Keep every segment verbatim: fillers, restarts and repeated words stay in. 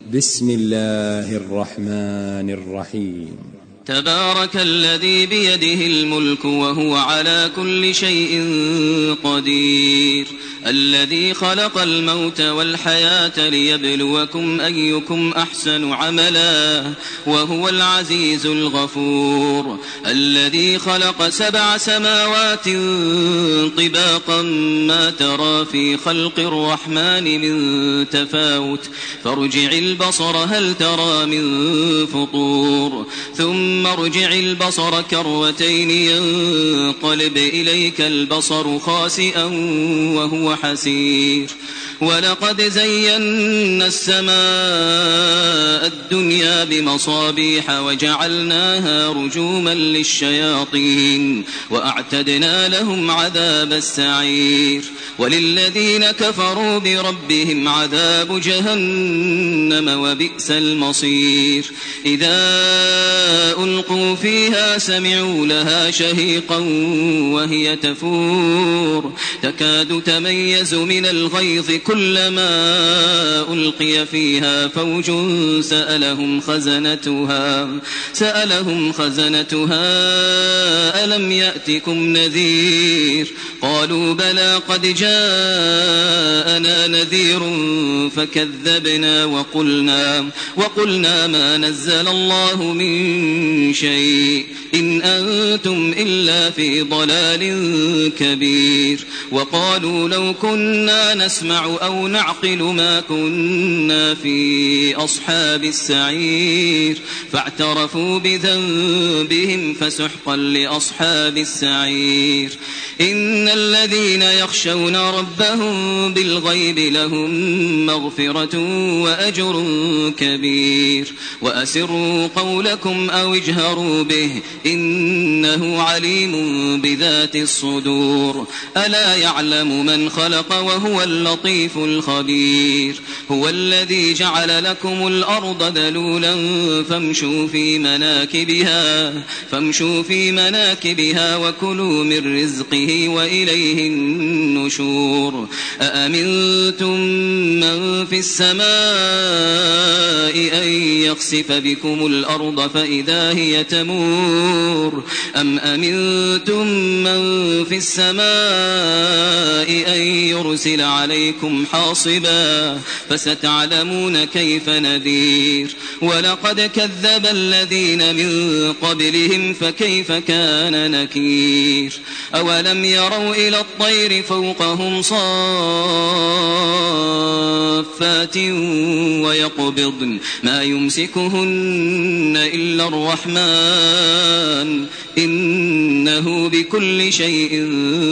بسم الله الرحمن الرحيم. تبارك الذي بيده الملك وهو على كل شيء قدير، الذي خلق الموت والحياة ليبلوكم أيكم أحسن عملا وهو العزيز الغفور، الذي خلق سبع سماوات طباقا ما ترى في خلق الرحمن من تفاوت فارجع البصر هل ترى من فطور ثم ثم ارجع البصر كرتين ينقلب إليك البصر خاسئا وهو حسير، ولقد زينا السماء الدنيا بمصابيح وجعلناها رجوما للشياطين وأعتدنا لهم عذاب السعير، وللذين كفروا بربهم عذاب جهنم وبئس المصير. إذا ألقوا فيها سمعوا لها شهيقا وهي تفور تكاد تميز من الغيظ كلما ألقي فيها فوج سألهم خزنتها سألهم خزنتها ألم يأتكم نذير قالوا بلى قد جاءنا نذير فكذبنا وقلنا وقلنا ما نزل الله من شيء إن أنتم إلا في ضلال كبير. وقالوا لو كنا نسمع أو نعقل ما كنا في أصحاب السعير فاعترفوا بذنبهم فسحقا لأصحاب السعير. إن الذين يخشون ربهم بالغيب لهم مغفرة وأجر كبير. وأسروا قولكم أو اجهروا به إنه عليم بذات الصدور. ألا يعلم من خلق وهو اللطيف الخبير. هو الذي جعل لكم الأرض ذلولا فامشوا في مناكبها فامشوا في مناكبها وكلوا من رزقه وإليه النشور. أأمنتم من في السماء أن يخسف بكم الأرض فإذا هي تمور أم أمنتم من في السماء أن يرسل عليكم حاصبا فستعلمون كيف نذير. ولقد كذب الذين من قبلهم فكيف كان نكير. أولم يروا إلى الطير فوقهم صافات ويقبضن ما يمسكهن إلا الرحمن إنه بكل شيء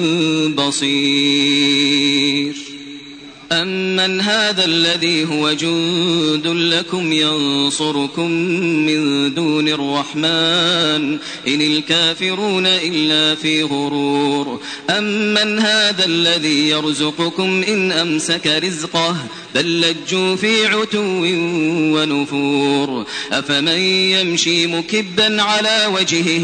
بصير. أمن هذا الذي هو جند لكم ينصركم من دون الرحمن إن الكافرون إلا في غرور. أمن هذا الذي يرزقكم إن أمسك رزقه بل لجوا في عتو ونفور. أفمن يمشي مكبا على وجهه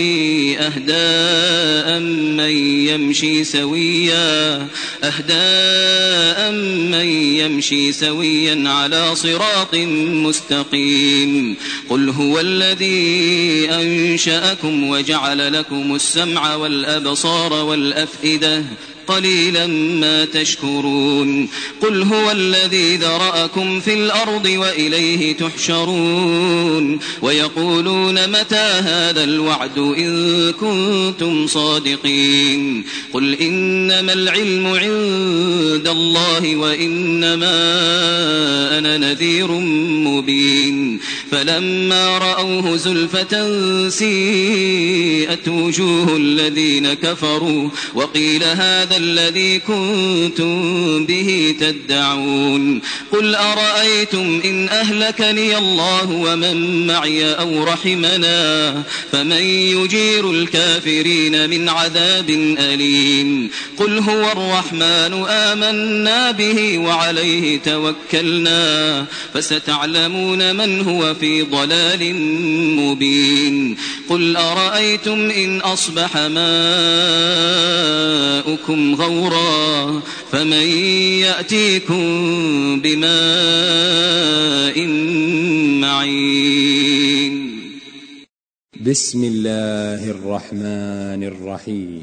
أهدى أمن يمشي سويا أهدى من يمشي سويا على صراط مستقيم. قل هو الذي أنشأكم وجعل لكم السمع والأبصار والأفئدة قليلا ما تشكرون. قل هو الذي ذرأكم في الأرض وإليه تحشرون. ويقولون متى هذا الوعد إن كنتم صادقين. قل إنما العلم عند الله وإنما أنا نذير مبين. فلما رأوه زلفة سيئت وجوه الذين كفروا وقيل هذا الذي كنتم به تدعون. قل أرأيتم إن أهلكني الله ومن معي أو رحمنا فمن يجير الكافرين من عذاب أليم. قل هو الرحمن آمنا به وعليه توكلنا فستعلمون من هو في لفي ضلال مبين قل أرأيتم إن أصبح ماؤكم غورا فمن يأتيكم بماء معين. بسم الله الرحمن الرحيم.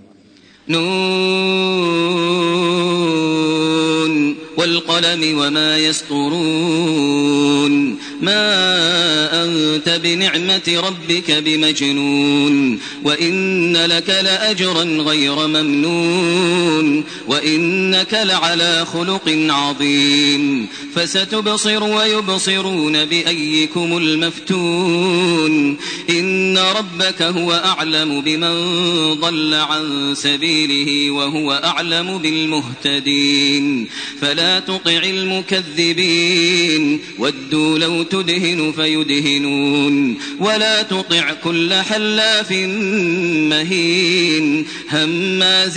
نون والقلم وما يسطرون ما أنت بنعمة ربك بمجنون وإن لك لأجرا غير ممنون وإنك لعلى خلق عظيم فستبصر ويبصرون بأيكم المفتون إن ربك هو أعلم بمن ضل عن سبيله وهو أعلم بالمهتدين فلا تطع المكذبين ودوا لو تدهن فيدهنون ولا تطع كل حلاف مهين هماز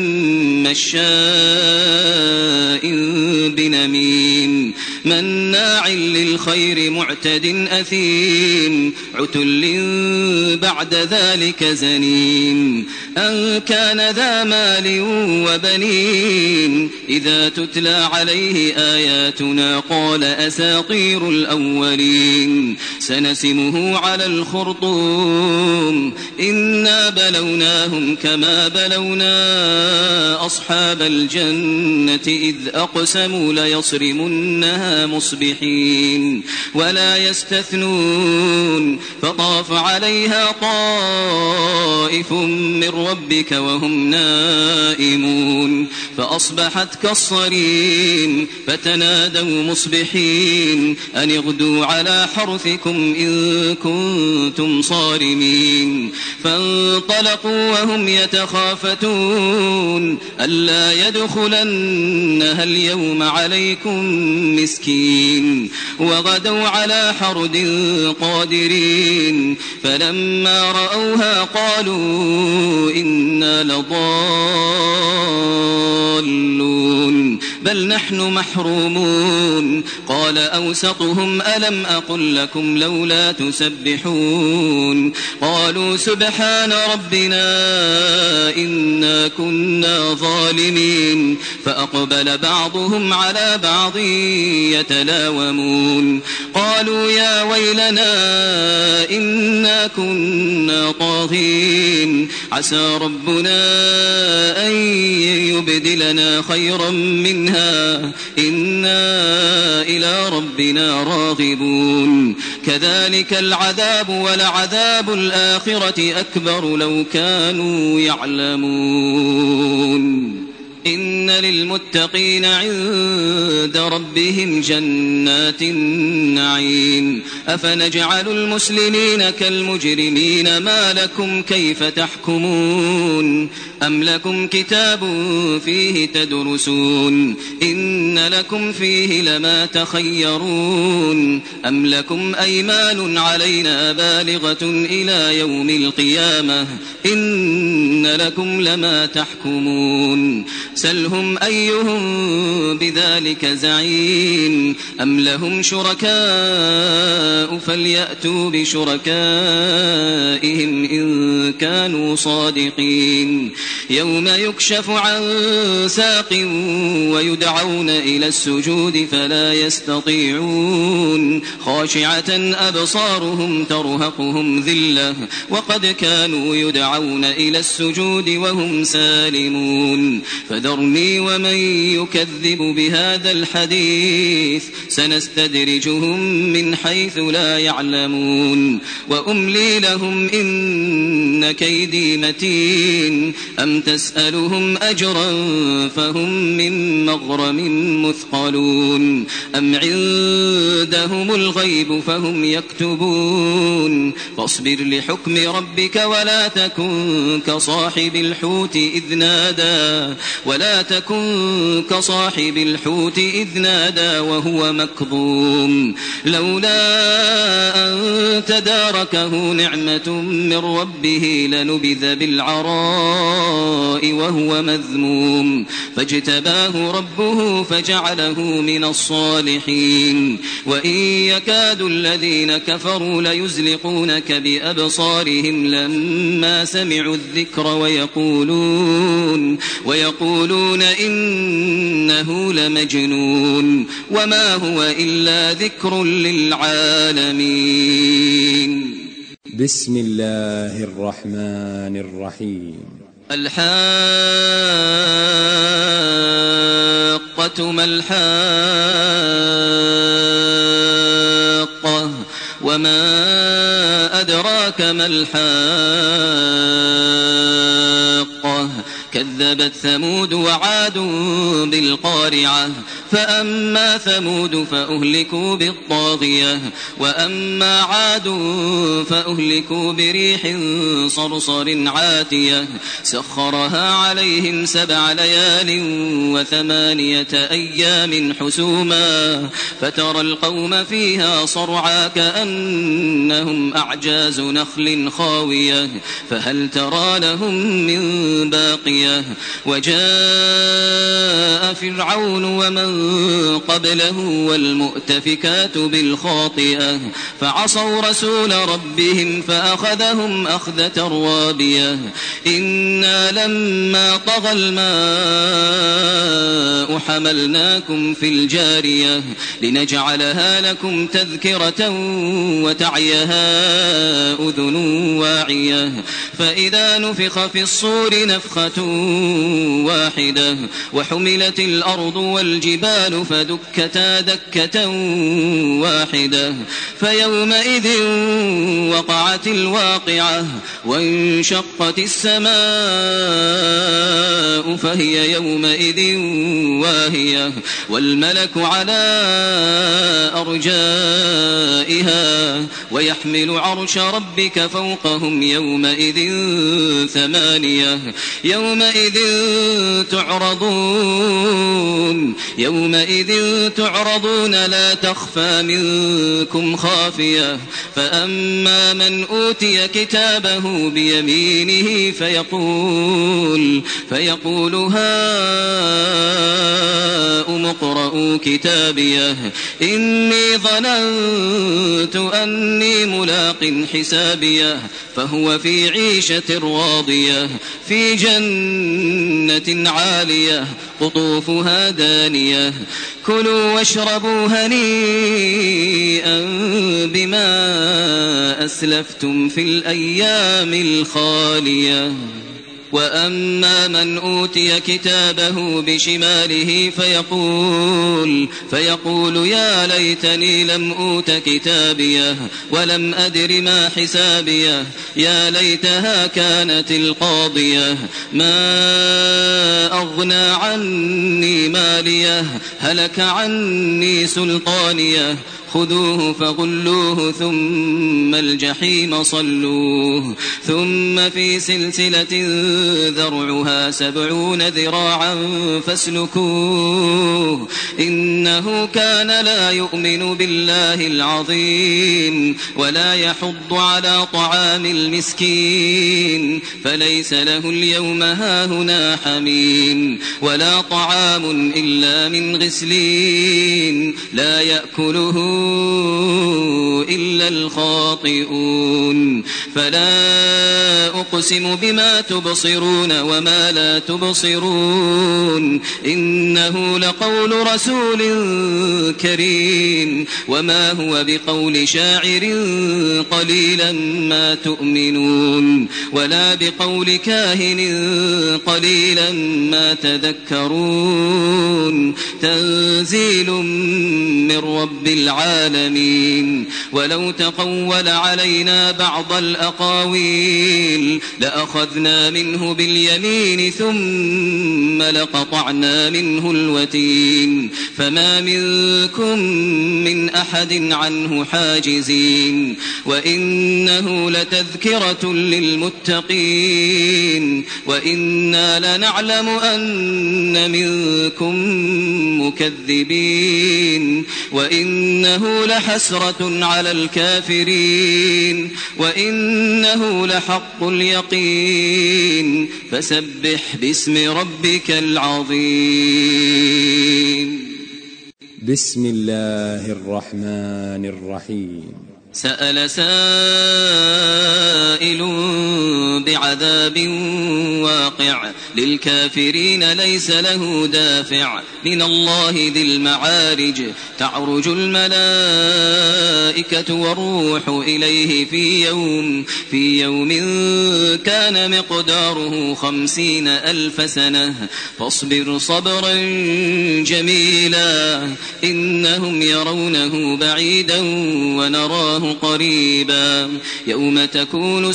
مشاء بنميم مناع للخير معتد أثيم عتل بعد ذلك زنيم أن كان ذا مال وبنين إذا تتلى عليه آياتنا قال أساطير الأولين سنسمه على الخرطوم إنا بلوناهم كما بلونا أصحاب الجنة إذ أقسموا ليصرمنها مصبحين ولا يستثنون فطاف عليها طائف من ربك وهم نائمون فأصبحت كالصريم فتنادوا مصبحين أن اغدوا على حرثكم إن كنتم صارمين فانطلقوا وهم يتخافتون ألا يدخلنها اليوم عليكم مسكين وغدوا على حرد قادرين فلما رأوها قالوا إنا لضالون بل نحن محرومون قال أوسطهم ألم أقل لكم لولا تسبحون قالوا سبحان ربنا إنا كنا ظالمين فأقبل بعضهم على بعض يتلاومون قالوا يا ويلنا إنا كنا طاغين عسى ربنا أن يبدلنا خيرا منها إنا إلى ربنا راغبون كذلك العذاب ولعذاب الآخرة أكبر لو كانوا يعلمون إن للمتقين عند ربهم جنات النعيم أفنجعل المسلمين كالمجرمين ما لكم كيف تحكمون أم لكم كتاب فيه تدرسون إن لكم فيه لما تخيرون أم لكم أيمان علينا بالغة إلى يوم القيامة إن لكم لما تحكمون سلهم أيهم بذلك زعيم أم لهم شركاء فليأتوا بشركائهم إن كانوا صادقين يوم يكشف عن ساق ويدعون إلى السجود فلا يستطيعون خاشعة أبصارهم ترهقهم ذلة وقد كانوا يدعون إلى السجود وهم سالمون فذرني ومن يكذب بهذا الحديث سنستدرجهم من حيث لا يعلمون وأملي لهم إن كيدي متين أم تسألهم أجرا فهم من مغرم مثقلون أم عندهم الغيب فهم يكتبون فاصبر لحكم ربك ولا تكن كصاحب الحوت إذ نادى ولا تكن كصاحب الحوت إذ نادى وهو مكظوم لولا أن تداركه نعمة من ربه لنبذ بالعراء وهو مذموم فاجتباه ربه فجعله من الصالحين وإن يكاد الذين كفروا ليزلقونك بأبصارهم لما سمعوا الذكر ويقولون, ويقولون إنه لمجنون وما هو إلا ذكر للعالمين. بسم الله الرحمن الرحيم. الحاقة ما الحاقة وما أدراك ما الحاقة كذبت ثمود وعاد بالقارعة فأما ثمود فأهلكوا بالطاغية وأما عاد فأهلكوا بريح صرصر عاتية سخرها عليهم سبع ليال وثمانية أيام حسوما فترى القوم فيها صرعا كأنهم أعجاز نخل خاوية فهل ترى لهم من باقية وجاء فرعون ومن قبله والمؤتفكات بالخاطئة فعصوا رسول ربهم فأخذهم أخذة رابية إنا لما طغى الماء حملناكم في الجارية لنجعلها لكم تذكرة وتعيها أذن واعية فإذا نفخ في الصور نفخة واحدة وحملت الأرض والجبال فدكتا دكة واحدة فيومئذ وقعت الواقعة وانشقت السماء فهي يومئذ واهية والملك على أرجائها ويحمل عرش ربك فوقهم يومئذ ثمانية يومئذ تعرضون يومئذ تعرضون لا تخفى منكم خافية فأما من أوتي كتابه بيمينه فيقول فيقول هاؤم اقرءوا كتابيه إني ظننت أني ملاق حسابيه فهو في عيشة راضية في جنة عالية قطوفها دانية كلوا واشربوا هنيئا بما أسلفتم في الأيام الخالية وأما من أوتي كتابه بشماله فيقول فيقول يا ليتني لم أوت كتابيه ولم أدر ما حسابيه يا ليتها كانت القاضية ما أغنى عني ماليه هلك عني سلطانيه خذوه فغلوه ثم الجحيم صلوه ثم في سلسلة ذرعها سبعون ذراعا فاسلكوه إنه كان لا يؤمن بالله العظيم ولا يحض على طعام المسكين فليس له اليوم هاهنا حميم ولا طعام إلا من غسلين لا يأكله إلا الخاطئون فلا أقسم بما تبصرون وما لا تبصرون إنه لقول رسول كريم وما هو بقول شاعر قليلا ما تؤمنون ولا بقول كاهن قليلا ما تذكرون تنزيل من رب العالمين ولو تقول علينا بعض الأقاويل لأخذنا منه باليمين ثم لقطعنا منه الوتين فما منكم من أحد عنه حاجزين وإنه لتذكرة للمتقين وإنا لنعلم أن منكم مكذبين وإنه لحسرة على الكافرين وإنه لحق اليقين فسبح باسم ربك العظيم. بسم الله الرحمن الرحيم سأل سائل بعذاب واقع للكافرين ليس له دافع من الله ذي المعارج تعرج الملائكة والروح إليه في يوم في يوم كان مقداره خمسين ألف سنة فاصبر صبرا جميلا إنهم يرونه بعيدا ونراه قريبا يوم تكون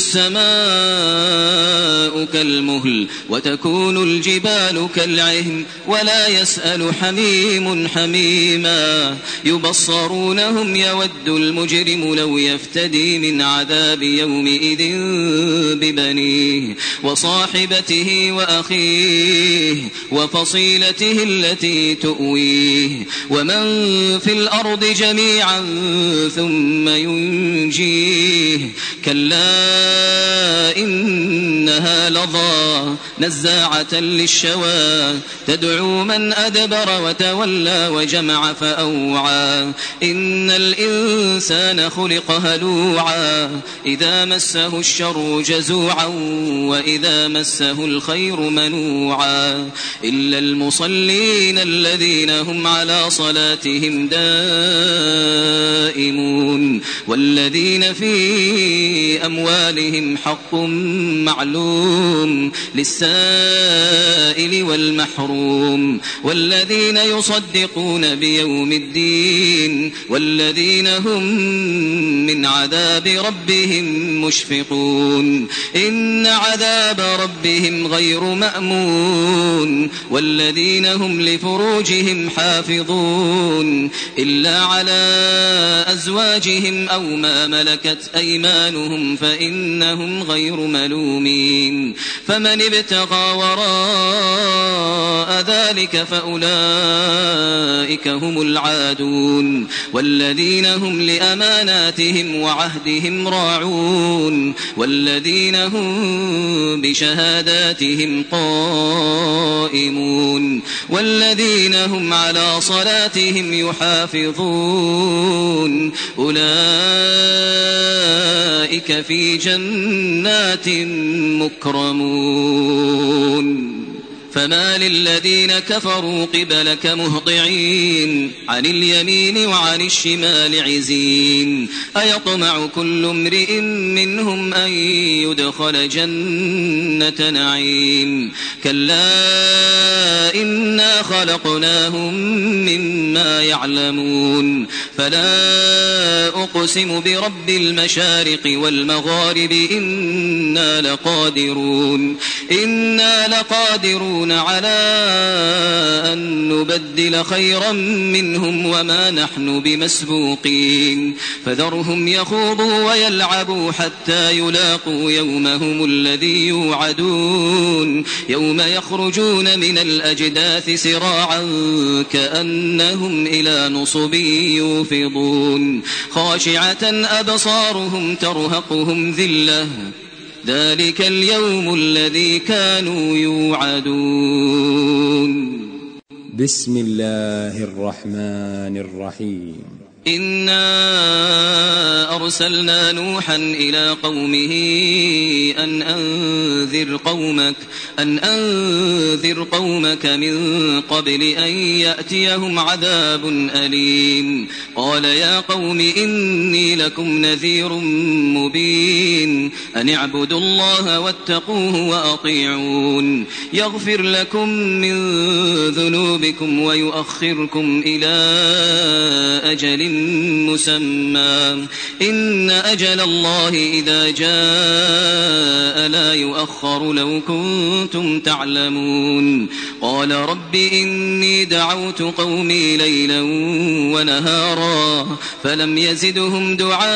السماء كالمهل وتكون الجبال كالعهن ولا يسأل حميم حميما يبصرونهم يود المجرم لو يفتدي من عذاب يومئذ ببنيه وصاحبته وأخيه وفصيلته التي تؤويه ومن في الأرض جميعا ثم ينجيه كلا إنها لظى نزاعة للشوى تدعو من أدبر وتولى وجمع فأوعى إن الإنسان خلق هلوعا إذا مسه الشر جزوعا وإذا مسه الخير منوعا إلا المصلين الذين هم على صلاتهم دائمون والذين في أموالهم حق معلوم للسائل والمحروم والذين يصدقون بيوم الدين والذين هم من عذاب ربهم مشفقون إن عذاب ربهم غير مأمون والذين هم لفروجهم حافظون إلا على أزواجهم أو ما ملكت أيمانهم فإنهم غير ملومين فمن ابتغى وراء ذلك فأولئك هم العادون والذين هم لأماناتهم وعهدهم راعون والذين هم بشهاداتهم قائمون والذين هم على صلاتهم يحافظون أولئك في جنات مكرمون فما للذين كفروا قبلك مهطعين عن اليمين وعن الشمال عزين أيطمع كل امرئ منهم أن يدخل جنة نعيم كلا إنا خلقناهم مما يعلمون فلا أقسم برب المشارق والمغارب إنا لقادرون إنا لقادرون على أن نبدل خيرا منهم وما نحن بمسبوقين فذرهم يخوضوا ويلعبوا حتى يلاقوا يومهم الذي يوعدون يوم يخرجون من الأجداث سراعا كأنهم إلى نصب يوفضون خاشعة أبصارهم ترهقهم ذلة ذلك اليوم الذي كانوا يوعدون بسم الله الرحمن الرحيم إنا أرسلنا نوحا إلى قومه أن أنذر قومك أن أنذر قومك من قبل أن يأتيهم عذاب أليم قال يا قوم إني لكم نذير مبين أن اعبدوا الله واتقوه وأطيعون يغفر لكم من ذنوبكم ويؤخركم إلى أجل مسمى إن أجل الله إذا جاء لا يؤخر لو كنتم تعلمون قال رب إني دعوت قومي ليلا ونهارا فلم يزدهم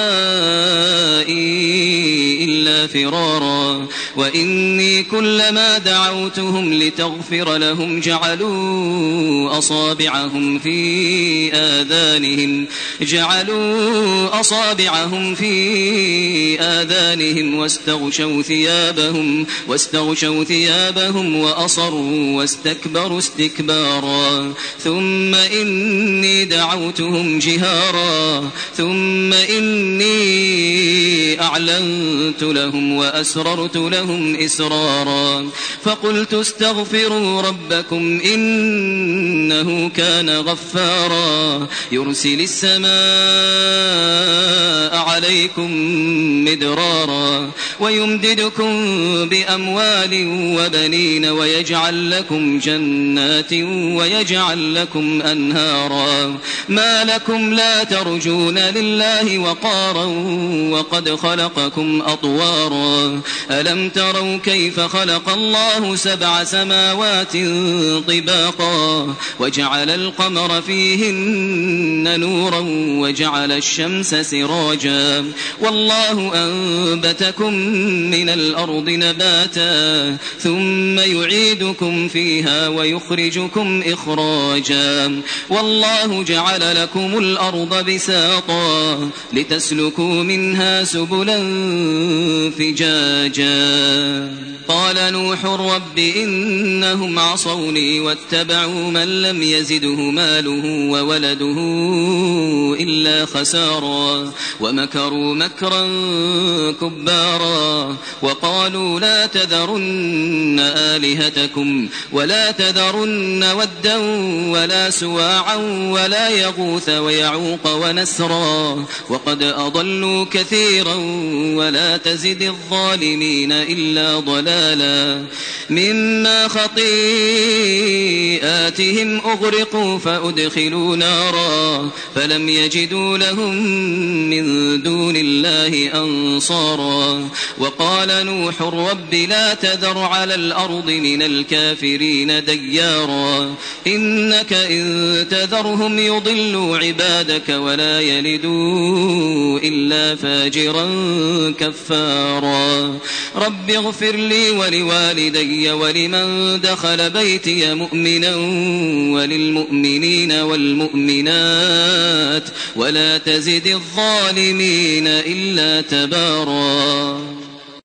دعائي إلا فرارا وإني كلما دعوتهم لتغفر لهم جعلوا أصابعهم في آذانهم جعلوا أصابعهم وقرعهم في آذانهم واستغشوا ثيابهم واستغشوا ثيابهم وأصروا واستكبروا استكبارا ثم إني دعوتهم جهارا ثم إني أعلنت لهم وأسررت لهم إسرارا فقلت استغفروا ربكم إنه كان غفارا يرسل السماء عليكم مدرارا ويمددكم بأموال وبنين ويجعل لكم جنات ويجعل لكم أنهارا ما لكم لا ترجون لله وقارا وقد خلقكم أطوارا ألم تروا كيف خلق الله سبع سماوات طباقا وجعل القمر فيهن نورا وجعل الشمس سراجا والله أنبتكم من الأرض نباتا ثم يعيدكم فيها ويخرجكم إخراجا والله جعل لكم الأرض بساطا لتسلكوا منها سبلا فجاجا قال نوح رب إنهم عصوني واتبعوا من لم يزده ماله وولده إلا خسارا ومكروا مكرا كبارا وقالوا لا تذرن آلهتكم ولا تذرن ودا ولا سواعا ولا يغوث ويعوق ونسرا وقد أضلوا كثيرا ولا تزد الظالمين إلا ضلالا مما خطيئاتهم أغرقوا فأدخلوا نارا فلم يجدوا لهم من دون الله أنصارا وقال نوح رب لا تذر على الأرض من الكافرين ديارا إنك إن تذرهم يضلوا عبادك ولا يلدوا إلا فاجرا كفارا رب اغفر لي ولوالدي ولمن دخل بيتي مؤمنا وللمؤمنين والمؤمنات ولا تزد الظالمين إلا تبارا.